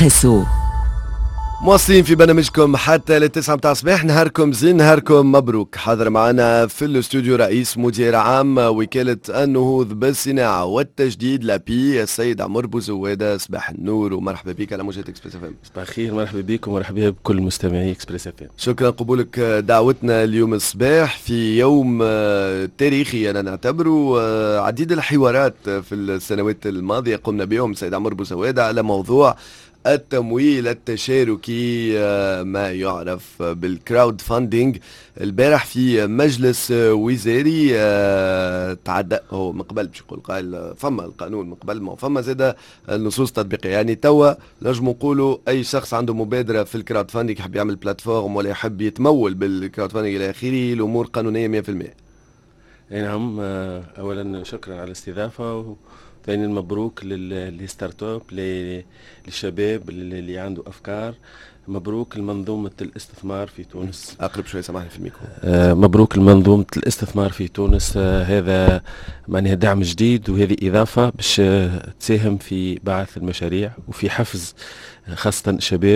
إكسبريسو. مواصلين في برنامجكم حتى للتسعة متاع الصباح. نهاركم زين، نهاركم مبروك. حاضر معنا في الاستوديو رئيس مدير عام وكالة النهوض بالصناعة والتجديد لابي السيد عمر بوزوادة. صباح النور ومرحبا بك على موجة اكسبريس اف ام. صباح الخير، مرحبا بكم ومرحبا بكل مستمعي اكسبريس اف ام. شكرا قبولك دعوتنا اليوم الصباح في يوم تاريخي انا نعتبره. عديد الحوارات في السنوات الماضية قمنا بهم سيد عمر بوزوادة على موضوع التمويل التشاركي، ما يعرف بالكراود فاندينج. البارح في مجلس وزاري تعدى هو من قبل، باش يقول قائل فما القانون من قبل، ما فما زاد النصوص التطبيقيه. يعني توا نجم نقولوا اي شخص عنده مبادره في الكراود فاندينج يحب يعمل بلاتفورم ولا يحب يتمول بالكراود فاندينج الى اخره، الامور قانونيه 100%. اي نعم. اولا شكرا على الاستضافه، ثانيا مبروك للستارت اب، للشباب اللي عنده افكار. مبروك لمنظومة الاستثمار في تونس. أقرب شوي سامحني في الميكرو. مبروك لمنظومة الاستثمار في تونس. هذا معناها دعم جديد، وهذه إضافة باش تساهم في بعث المشاريع وفي حفز خاصة الشباب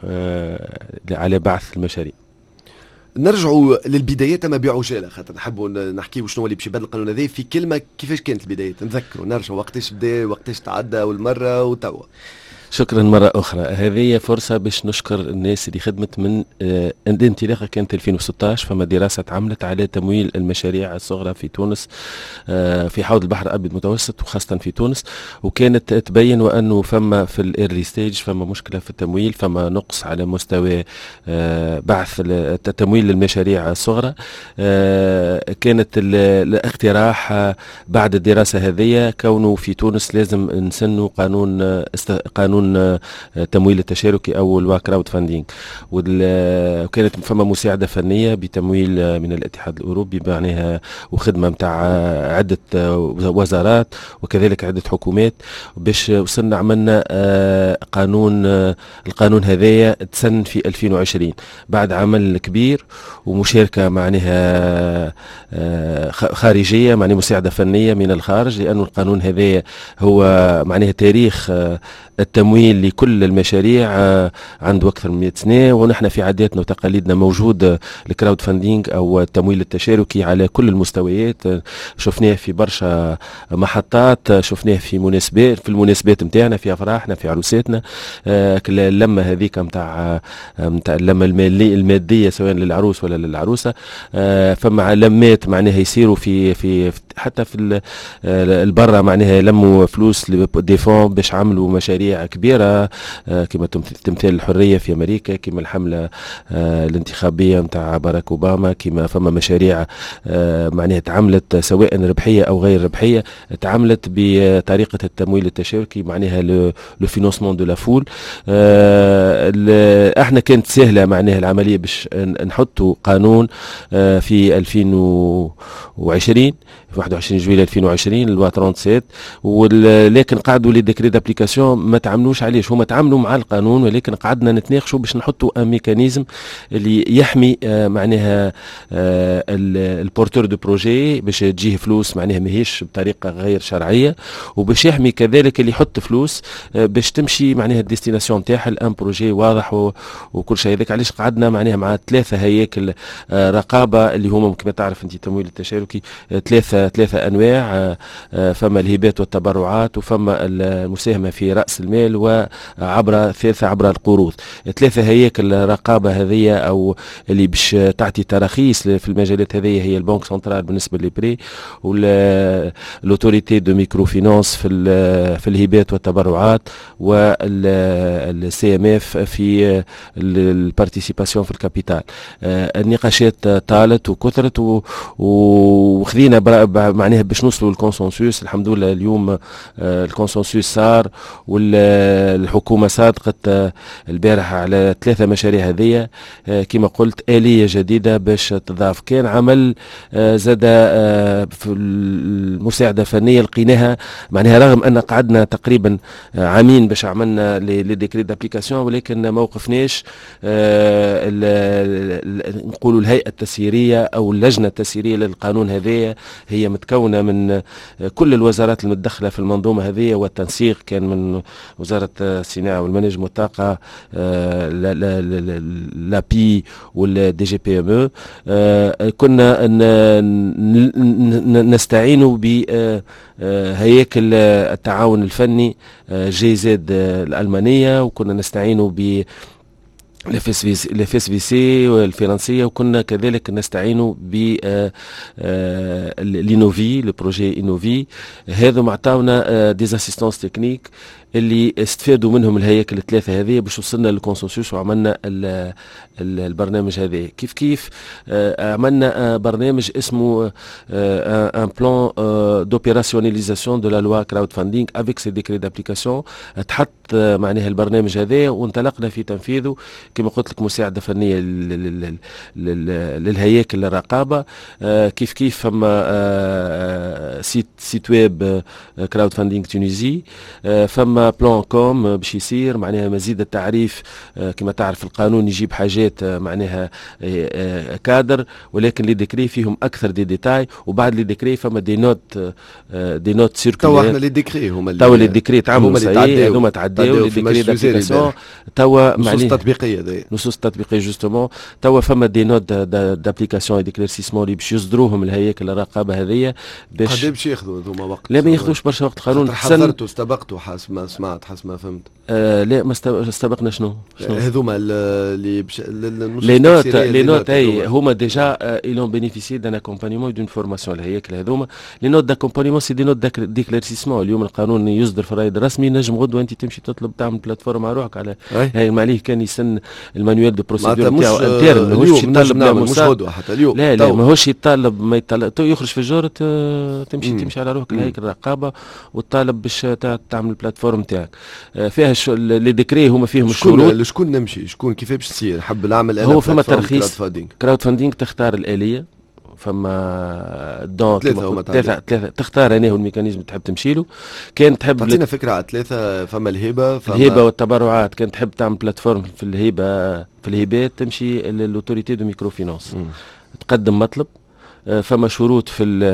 على بعث المشاريع. نرجعوا للبدايات ما بعجاله، خاطر نحبوا نحكيوا شنو اللي باش يبدل القانون هذا في كلمه. كيفاش كانت البدايات؟ نذكروا نرجعوا وقتاش بدا، وقتاش تعدى، والمره وتوا. شكرا مرة أخرى. هذه فرصة باش نشكر الناس اللي خدمت من انطلاقها كانت 2016. فما دراسة عملت على تمويل المشاريع الصغرى في تونس في حوض البحر الأبيض المتوسط وخاصة في تونس، وكانت تبين وأنه فما في الإيرلي ستيج فما مشكلة في التمويل، فما نقص على مستوى بعث التمويل للمشاريع الصغرى. كانت الاقتراح بعد الدراسة هذه كونه في تونس لازم نسنوا قانون تمويل التشاركي او الكراود فاندينج، وكانت فما مساعده فنيه بتمويل من الاتحاد الاوروبي معناها، وخدمه نتاع عده وزارات وكذلك عده حكومات باش وصلنا عملنا القانون هذايا تسن في 2020 بعد عمل كبير ومشاركه معناها خارجيه، معناها مساعده فنيه من الخارج، لانه القانون هذايا هو معناها تاريخ التمويل لكل المشاريع عنده أكثر من 100 سنة، ونحن في عاداتنا وتقاليدنا موجود الكراود فاندينج أو التمويل التشاركي على كل المستويات. شفناه في برشا محطات، شفناه في المناسبات متاعنا، في أفراحنا، في عروساتنا. اللمة هذيك متاع اللمة المادية سواء للعروس ولا للعروسة. فمع لمات معناها يصيروا في حتى في البرة معناها يلموا فلوس ديفون باش عملوا مشاريع كبيرة كما تمثال الحرية في أمريكا، كما الحملة الانتخابية متاع باراك أوباما، كما فما مشاريع معناها تعملت سواء ربحية أو غير ربحية، تعملت بطريقة التمويل التشاركي معناها لو فينانسمون دو لا فول. احنا كانت سهلة معناها العملية باش نحطوا قانون في 2020 في 21 جويلية 2020 لوا 37، ولكن قعدوا لي ديكري دابليكاسيون ما تعملوش عليش. هما تعملوا مع القانون، ولكن قعدنا نتناقشوا باش نحطوا ان ميكانيزم اللي يحمي معناها البورتور دو بروجي باش تجيه فلوس معناها ماهيش بطريقه غير شرعيه، وباش يحمي كذلك اللي يحط فلوس باش تمشي معناها الديستيناسيون نتاعها الان بروجي واضح وكل شيء. هذاك علاش قعدنا معناها مع 3 هياكل رقابه اللي هما كما تعرف انت التمويل التشاركي 3 انواع. فما الهبات والتبرعات، وفما المساهمه في راس المال، وعبر عبر القروض. 3 هياكل الرقابه هذه او اللي باش تعطي تراخيص في المجالات هذه هي البنك سنترال بالنسبه للبري، والأوتوريتي دو ميكرو فينانس في الهبات والتبرعات، والسي ام اف في البارتيسيباسيون في الكابيتال. النقاشات طالت وكثرت وخذينا معناها باش نوصلوا للكونسنسوس. الحمد لله اليوم الكونسنسوس صار، والحكومة صادقت البارحة على 3 مشاريع هذية كما قلت آلية جديدة باش تضاف. كان عمل زاد في المساعدة الفنية لقيناها معناها رغم أن قعدنا تقريبا عامين باش عملنا لي ديكري دابليكاسيون، ولكن ما وقفناش نقولوا الهيئة التسييرية أو اللجنة التسييرية للقانون هذايا هي هي متكونة من كل الوزارات المتدخلة في المنظومة هذه، والتنسيق كان من وزارة الصناعة والمناجم والطاقة، لا بي والدي جي بي ام او. كنا نستعين بهياكل التعاون الفني جي زد الألمانية، وكنا نستعين ب لفيس في سي والفرنسية، وكنا كذلك نستعين ب لينوفي، البروجي إنوفي. هذا معطاونا ديز اسيستانس تكنيك اللي استفادوا منهم الهياكل الثلاثة هذه باش وصلنا للكونسنسوس وعملنا البرنامج هذا. كيف عملنا برنامج اسمه ان بلان دوبيراسيوناليزاسيون دو لا لوا كراود فاندينغ افيك سي ديكري دابليكاسيون. تحط معناها البرنامج هذا وانطلقنا في تنفيذه كما قلت لك مساعدة فنية للهياكل الرقابة. كيف فما سيت ويب كراود فاندينغ تونيزي، فما بلان كوم باش يصير معناها مزيد التعريف. كما تعرف القانون يجيب حاجات معناها كادر، ولكن لي ديكري فيهم اكثر دي ديتاي، وبعد لي ديكري فما دي نوت سيركولير. توا احنا لي ديكري هما توا لي ديكري تعملوا صحيح، هذوما تعداو لي ديكري دابليكاسيون. توا نصوص تطبيقيه نصوص تطبيقيه جوستومون. توا فما دي نوت دابليكاسيون ديكليرسيسمون اللي باش يصدروهم الهياكل الرقابه هذيا. باش قد باش ياخذوا هذوما وقت؟ لا ما ياخذوش برشا وقت. قانون حضرتوا استبقتوا حسب ما سمعت حسب ما فهمت. لا ما استبقنا. شنو هذوما اللي لي نوت اي هما ديجا ils ont bénéficié d'un accompagnement et d'une formation. الهياكل هذوما لي نوت داكومبانيمون سي دي نوت ديكليرسيسمون. اليوم القانون يصدر في الرايد الرسمي، نجم غدوه انت تمشي تطلب تعمل بلاتفورم على روحك على هاي ما عليه كان يسن المانيوال دو بروسيدور نتاعو انترن. ماهوش يطالب مش غدوه حتى اليوم. لا ماهوش يطالب، ما يطالب يخرج في الجور تمشي على روحك الهيكل الرقابه وتطالب باش تعمل بلاتفورم نتاعك فيها لي ديكري هما فيهم الشروط. شكون نمشي شكون كيف باش تصير حب نعمل انا هو فما ترخيص كراود فاندينغ تختار الآلية. فما ثلاثة تختار انا والميكانيزم تحب تمشي له. كان تحب تعطينا فكرة على ثلاثة. فما الهبة والتبرعات. كان تحب تعمل بلاتفورم في الهبة في الهبات تمشي للأوتوريتي دو ميكرو فينانس، تقدم مطلب. فما شروط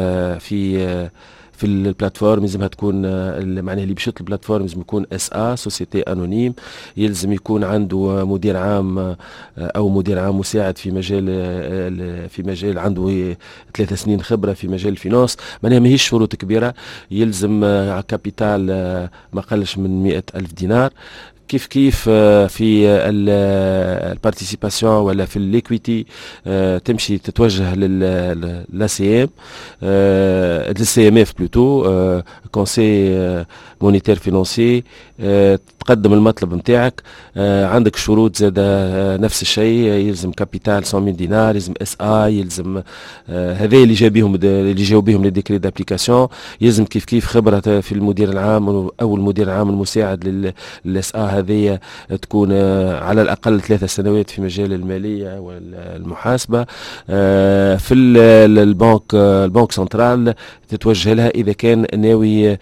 في البلاتفورم لازمها تكون معناها اللي بيشط البلاتفورم لازم يكون سوسيتي انونيم، يلزم يكون عنده مدير عام او مدير عام مساعد في مجال عنده 3 سنين خبره في مجال الفينانس. معناها ماهيش شروط كبيره. يلزم كابيتال ما قلش من 100,000 دينار. كيف في البارتيسيباسيون ولا في الليكويتي تمشي تتوجه للسي ام للسي ام اف بلوتو كونسي مونيتير فينانسي. تقدم المطلب نتاعك. عندك شروط زاد نفس الشيء. يلزم كابيتال 100,000 دينار، يلزم يلزم هذا اللي جاوا بهم لي ديكري دابليكاسيون. يلزم كيف خبره في المدير العام او المدير العام المساعد للاس هذه تكون على الأقل 3 سنوات في مجال المالية والمحاسبة. في البنك سنترال تتوجه لها إذا كان ناوي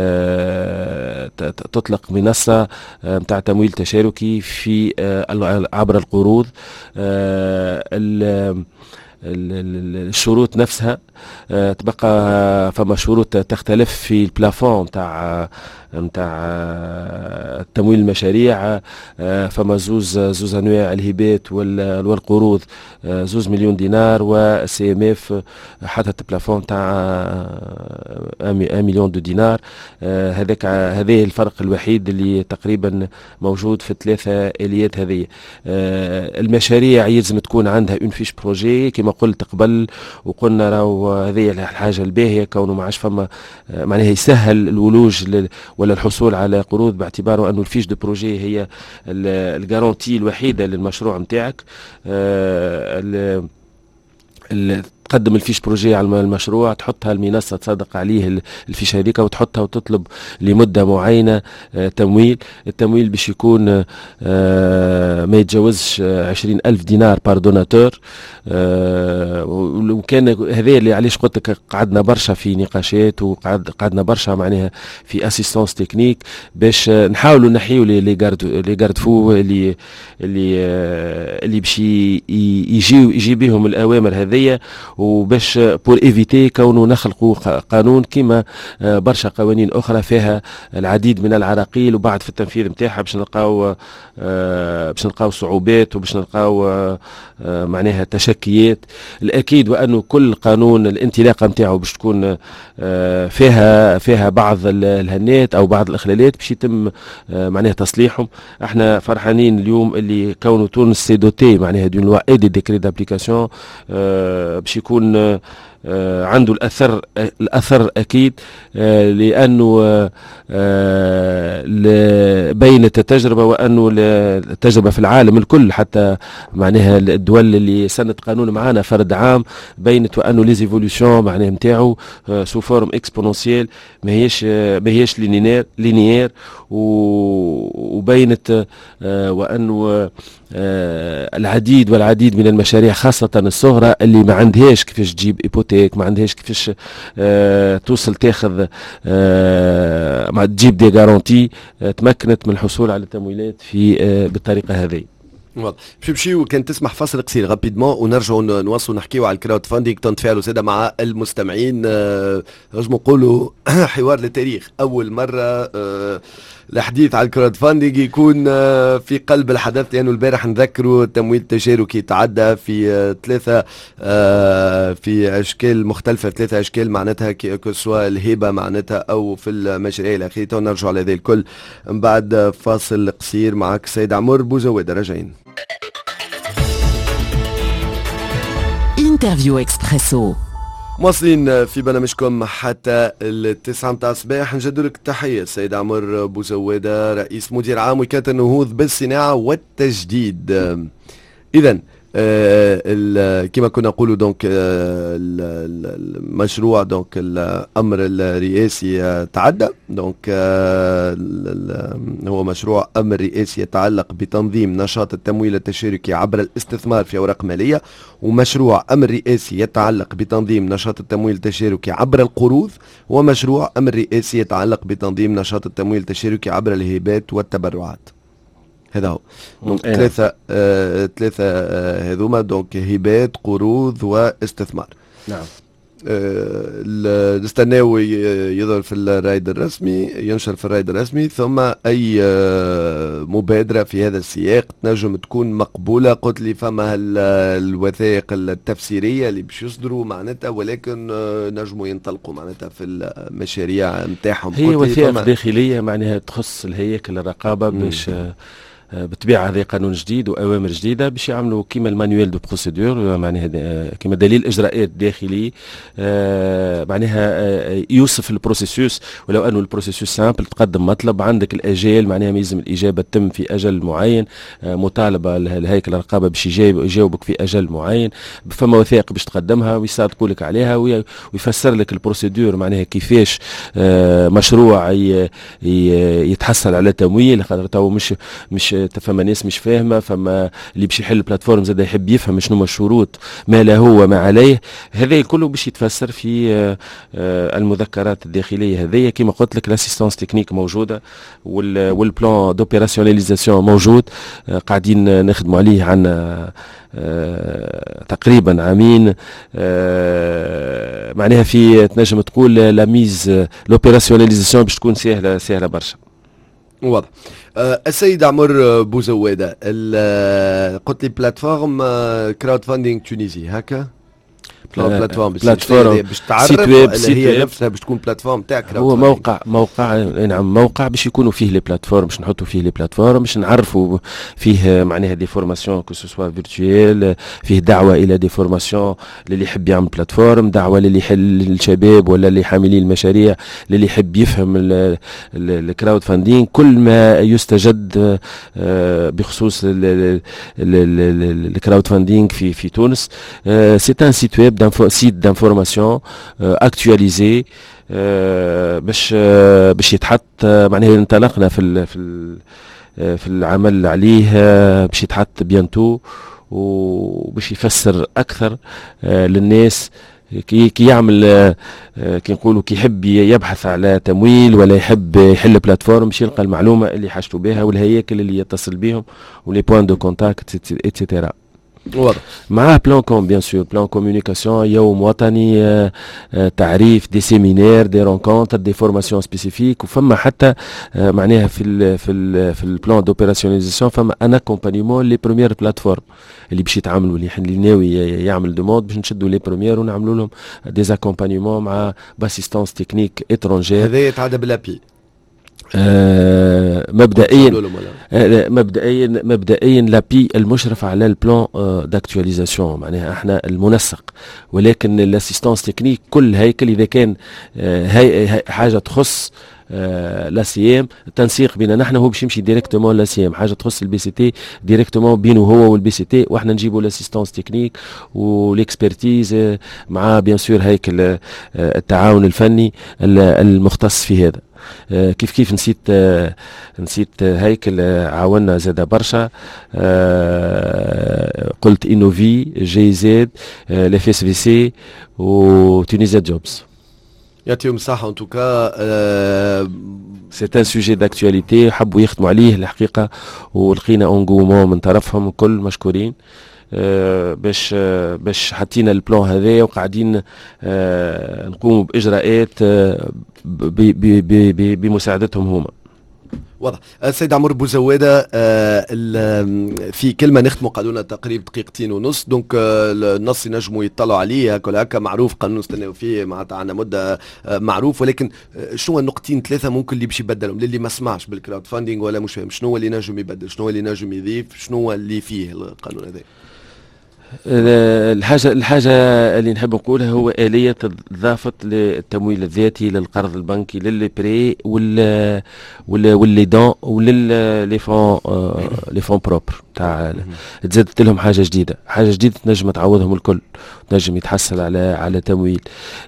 تطلق منصة متاع تمويل تشاركي في عبر القروض. الشروط نفسها تبقى فما شروط تختلف في البلافون نتاع تمويل المشاريع. فما زوز انواع الهبات والقروض 2 مليون دينار، والسي ام اف حتى البلافون تاع 1 مليون دينار. هذا الفرق الوحيد اللي تقريبا موجود في الثلاثه اليات هذه. المشاريع يلزم تكون عندها اون فيش بروجي كما قلت قبل، وقلنا راهو هذه الحاجه الباهيه كونه ما عادش فما معناها يسهل الولوج ولا الحصول على قروض، باعتباره انه الفيش دو بروجي هي الجارونتي الوحيده للمشروع نتاعك. تقدم الفيش بروجي على المشروع، تحطها المنصة تصدق عليه الفيش هذيك وتحطها وتطلب لمدة معينة تمويل. التمويل باش يكون ما يتجاوزش 20,000 دينار بار دوناتور. وكان هذا اللي علاش قلت لك قعدنا برشا في نقاشات وقعدنا برشا معناها في اسيستانس تكنيك باش نحاولوا نحيوا لي غارد فو اللي باش يجي بهم الاوامر هذيا. وباش بور ايفيتي كونه نخلقوا قانون كما برشا قوانين اخرى فيها العديد من العراقيل، وبعد في التنفيذ نتاعها باش نلقاو صعوبات وباش نلقاو معناها تشكيات. الاكيد وانه كل قانون الانطلاقه نتاعو باش تكون فيها بعض الهنات او بعض الاخلالات باش يتم معناها تصليحهم. احنا فرحانين اليوم اللي كونه تونس سي دوتي معناها دون لوا اي دي ديكري دابليكاسيون باش يكون عنده الأثر أكيد، لأنه بينت التجربة وأنه التجربة في العالم الكل حتى معناها الدول اللي سنت قانون معانا فرد عام بينت وأنه ليزيفولوشن معناها نتاعو سو فورم اكسبونونسيال ما هيش لينيير وبينت وأنه العديد من المشاريع خاصة الصغرى اللي ما عندهاش كيفاش تجيب ايبوتيك، ما عندهاش كيفاش توصل تاخذ تجيب دي غارونتي، تمكنت من الحصول على التمويلات في بالطريقة هذه. باش نمشيو كان تسمح فاصل قصير رابيدمون ونرجعوا نواصلوا نحكيو على الكراود فاندينغ، تنتفاعلوا ساده مع المستمعين. نجموا نقولوا حوار للتاريخ، اول مره الحديث على الكراود فاندينغ يكون في قلب الحدث، لانه البارح نذكروا التمويل التشاركي يتعدى في ثلاثه في اشكال مختلفه، في ثلاثه اشكال معناتها سواء الهبه معناتها او في المشاريع الاخيره. ونرجع على ذلك الكل من بعد فاصل قصير معك سيد عمر بوزويدة. راجعين انترفيو اكسبريسو، مواصلين في برنامجكم حتى 9 متاع الصباح. نجد لك التحية السيد عمر بوزويدة، رئيس مدير عام وكالة النهوض بالصناعة والتجديد. إذا كما كنا نقولوا دونك المشروع دونك الامر الرئاسي تعدى، دونك هو مشروع امر رئاسي يتعلق بتنظيم نشاط التمويل التشاركي عبر الاستثمار في اوراق ماليه، ومشروع امر رئاسي يتعلق بتنظيم نشاط التمويل التشاركي عبر القروض، ومشروع امر رئاسي يتعلق بتنظيم نشاط التمويل التشاركي عبر الهبات والتبرعات. هذا هو ثلاثة هذوما دونك هبات قروض واستثمار. نعم. نستناو يظهر في الرايد الرسمي، ينشر في الرايد الرسمي، ثم اي مبادرة في هذا السياق تنجم تكون مقبولة. قلت لي فما الوثائق التفسيرية اللي باش يصدروا معناتها، ولكن نجموا ينطلقوا معناتها في المشاريع نتاعهم. هي وثائق داخلية معناها تخص الهيكل الرقابة باش بالطبيعه هذا قانون جديد واوامر جديده باش يعملوا كيما المانيوال دو بروسيدور، معناها كيما دليل اجراءات داخلي معناها يوصف البروسيسوس، ولو انه البروسيسوس سامبل تقدم مطلب عندك الاجال معناها يلزم الاجابه تتم في اجل معين، مطالبه الهيكل الرقابه باش يجاوبك في اجل معين، فما وثائق باش تقدمها ويصادقوا لك عليها ويفسر لك البروسيدور معناها كيفاش مشروع يتحصل على تمويل، خاطر تو مش فما ناس مش فاهمه، فما اللي باش يحل البلاتفورم زاد يحب يفهم شنو هما الشروط، ما له هو ما عليه، هذا كله باش يتفسر في المذكرات الداخليه هذيا. كما قلت لك الاسيستانس تكنيك موجوده والبلان دوبيراسيوناليزاسيون موجود، قاعدين نخدموا عليه عنا تقريبا عامين، معناها في تنجم تقول لا ميز لوبيراسيوناليزاسيون باش تكون سهله برشا. واضح. السيد عمر بوزويدة، قلت لي بلاتفورم كراود فاندينغ تونيزي هكا، بلاتفورم باش تعرف اللي هي نفسها باش تكون بلاتفورم تاع كراود هو موقع باش يكونوا فيه لي بلاتفورم، باش نحطوا فيه لي بلاتفورم باش نعرفوا فيه معناها دي فورماسيون كو سوسوا فيرتويال، فيه دعوه الى دي فورماسيون للي يحب يعمل بلاتفورم، دعوه للي يحل الشباب ولا اللي حاملين المشاريع للي يحب يفهم الكراود فاندينغ، كل ما يستجد بخصوص الكراود فاندينغ في تونس. سي ان سيت ويب سيت دانفورماسيون اكتواليزي باش يتحط معناها انطلقنا في العمل عليه، باش يتحط بيانتو وباش يفسر اكثر للناس كي يعمل كي نقولوا كي يحب يبحث على تمويل ولا يحب يحل بلاتفورم باش يلقى المعلومه اللي حاجته بها والهياكل اللي يتصل بهم ولي بوين دو كونتاكت اتسيتيرا. واضح. معاه بلان كوم بيان سور، بلان كوميونيكاسيون، يوم وطني، تعريف، دي سيمينير، دي رونكونتر، دي فورماسيون سبيسيفيك، وفما حتى معناها في البلان دوبيراسيوناليزاسيون فما ان اكومبانيمون لي بروميير بلاتفورم اللي باش يتعاملوا، اللي ناوي يعمل دوموند باش نشدوا لي بروميير ونعملوا لهم دي اكومبانيمون مع باسيستانس تكنيك اترونجير. هذا يتعدى بالابي مبدئيا لابي المشرف على البلان داكتواليزاسيون، معناها احنا المنسق، ولكن الاسيستانس تكنيك كل هيكل اذا كان حاجه تخص لا سي ام، التنسيق بينا نحن هو باش يمشي ديريكتومون لا سي ام، حاجه تخص البي سي تي ديريكتومون بينه هو والبي سي تي، واحنا نجيبوا الاسيستانس تكنيك والاكسبرتيز مع بيان سور هيكل التعاون الفني المختص في هذا. كيف نسيت هيكل عاونا زاد برشا، قلت انوفي، جي زد، الاف اس في سي وتونيزيا جوبز. يعطيهم الصحة ان توكا. سي ان سوجي داكتواليتي حبوا يخدموا عليه الحقيقة، ولقينا اونغومون من طرفهم، الكل مشكورين. باش حطينا البلان هذايا وقاعدين نقوموا باجراءات بمساعدتهم هما. واضح. السيد عمرو بوزوادة، في كلمة نختموا، قالوا لنا تقريبا دقيقتين ونص، دونك النص ينجموا يطلعوا عليه هكا معروف، قانون نستناو فيه معناتها عندنا مدة معروف، ولكن شنو النقطتين ثلاثة ممكن اللي باش يبدلهم للي ما سمعش بالكراود فاندينغ ولا مش فاهم شنو هو اللي نجم يبدل، شنو هو اللي نجم يضيف، شنو هو اللي فيه القانون هذا؟ الحاجة اللي نحب نقولها هو آلية إضافة للتمويل الذاتي للقرض البنكي للبري واللي دون وللي فون بروبر تاع. تزادت لهم حاجة جديدة تنجم تعوضهم الكل، تنجم يتحصل على تمويل.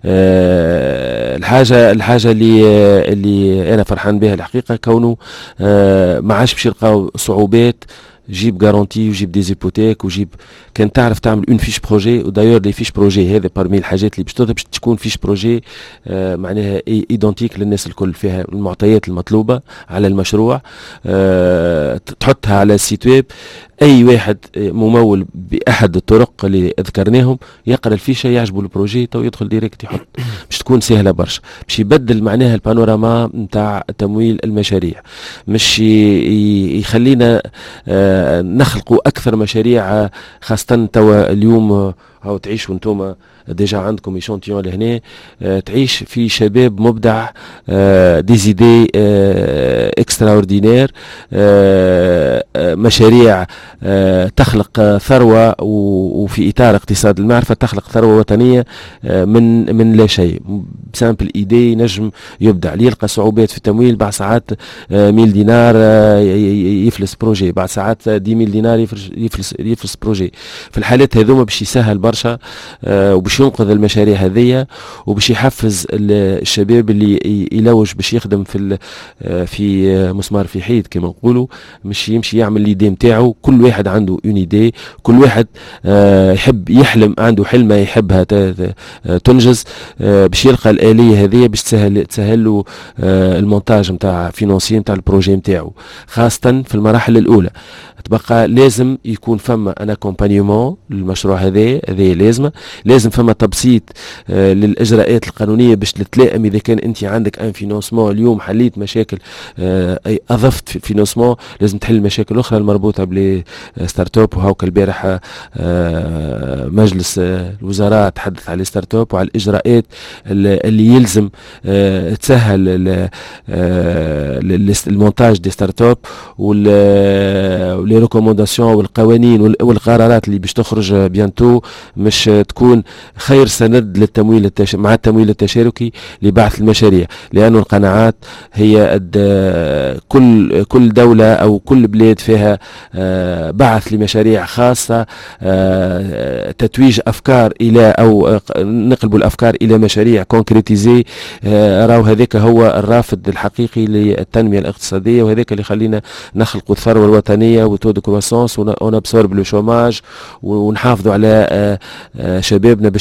الحاجة اللي أنا فرحان بها الحقيقة، كونه ما عادش باش يلقاو صعوبات جيب جارونتي وجيب دي زيبوتيك وجيب، كان تعرف تعمل اون فيش بروجي، ودايور لي فيش بروجي هذا بارمي الحاجات اللي باش تضرب باش تكون فيش بروجي معناها ايدونتيك للناس الكل، فيها المعطيات المطلوبة على المشروع، تحطها على السيت ويب. اي واحد ممول باحد الطرق اللي ذكرناهم يقرا الفيشه يعجبه البروجي تو يدخل ديريكت يحط، باش تكون سهله برشا، باش يبدل معناها البانوراما نتاع تمويل المشاريع، مش يخلينا نخلقوا اكثر مشاريع، خاصه توا اليوم هاو تعيشوا انتم ديجا عندكم ايشونتيون لهنا، تعيش في شباب مبدع، دي زيدي اكسترا اوردينير، مشاريع تخلق ثروة، وفي إطار اقتصاد المعرفة تخلق ثروة وطنية من لا شيء. بسامبل إيدي نجم يبدع، يلقى صعوبات في التمويل، بعد ساعات 1000 دينار يفلس بروجي، بعد ساعات 10,000 دينار يفلس بروجي. في الحالات هذوما باش يسهل برشا، وباش ينقذ المشاريع هذية، وباش يحفز الشباب اللي يلوج باش يخدم في مسمار في حيط كما نقولوا، مش يمشي يعمل ليدي نتاعو. كل واحد عنده اون ايدي، كل واحد يحب يحلم، عنده حلمه يحبها تنجز، باش يلقى الآلية هذه باش تسهل له المونتاج نتاع فينانسي نتاع البروجي نتاعو، خاصة في المراحل الأولى. تبقى لازم يكون فما ان اكومبانيومون للمشروع هذا لازم فما تبسيط للاجراءات القانونيه باش تتلائم. اذا كان انت عندك ان فينانسمون اليوم حليت مشاكل، اضفت في الفينانسمون، لازم تحل مشاكل اخرى المربوطه بلي ستارت اب. وهاك البارح مجلس الوزراء تحدث على ستارت اب وعلى الاجراءات اللي يلزم تسهل المونتاج دي ستارت اب ولي ريكومونداسيون والقوانين والقرارات اللي باش تخرج بيانتو، مش تكون خير سند للتمويل مع التمويل التشاركي لبعث المشاريع. لأنه القناعات هي كل دولة أو كل بلاد فيها بعث لمشاريع خاصة، تتويج أفكار إلى أو نقلب الأفكار إلى مشاريع كونكريتيزي. راو هذاك هو الرافد الحقيقي للتنمية الاقتصادية، وهذاك اللي خلينا نخلق الثروة الوطنية وتو دو كرواسونس ونبسورب لو شوماج ونحافظوا على شبابنا باش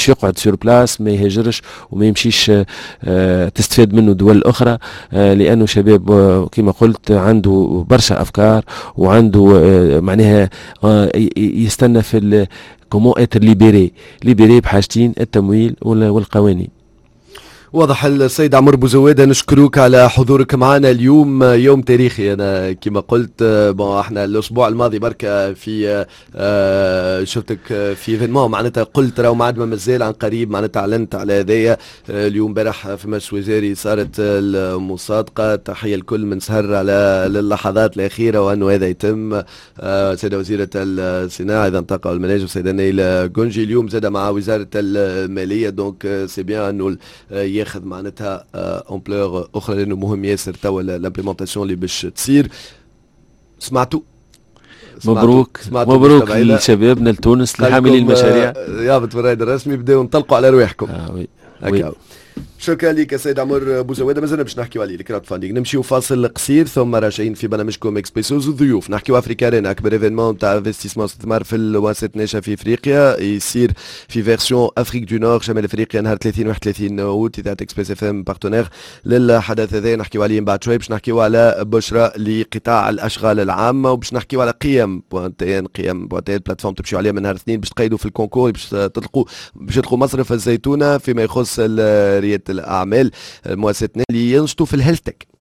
باش يقعد سور بلاس ما يهاجرش وما يمشيش تستفاد منه دول أخرى، لأنه شباب كما قلت عنده برشا أفكار وعنده معناها يستنى في كومون اتر ليبيري بحاجتين التمويل والقوانين. واضح. السيد عمرو بوزوادة نشكروك على حضورك معنا اليوم، يوم تاريخي. انا كما قلت احنا الاسبوع الماضي بركة في شفتك في ايفينمون معناتها قلت راهو ما عاد ما مازال عن قريب معناتها اعلنت على هذايا. اليوم امبارح في مجلس وزاري صارت المصادقة. تحية الكل من سهر على اللحظات الأخيرة وأنه هذا يتم. سيدة وزيرة الصناعة إذا انتقل المناجم سيدة نيل جونجي اليوم زاد مع وزارة المالية. دونك سي بيان أنه ياخذ معناتها امبلور اخرى لانه مهم ياسر توا الامبليمونتاسيون اللي باش تصير. سمعتوا مبروك مبروك لشبابنا لتونس لحاملين المشاريع. يابط بالرايد الرسمي بداوا ينطلقوا على رواحكم. وي. شكرا لك سيد عمر بوزوادة. مازلنا باش نحكيو عليه الكراود فاندينغ. نمشيو فاصل قصير ثم راجعين في برنامجكم اكسبريسوز الضيوف. نحكيو افريكارين اكبر ايفينمون تاع انفستيسمون استثمار في الوسط ناشئ في افريقيا يصير في فيرسيون افريك دو نور شمال افريقيا نهار 30 31 اوت. اذاعه اكسبريس اف ام بارتنير للحدث هذا. نحكيو عليه من بعد شوي. باش نحكيو على بشرى لقطاع الاشغال العامه وباش نحكيو على قيم بوانتين بلاتفورم تمشيو عليها من نهار اثنين باش تقيدوا في الكونكور باش تلقوا مصرف الزيتونه فيما يخص رياده الاعمال مؤسساتنا اللي ينشطوا في الهيلث تك.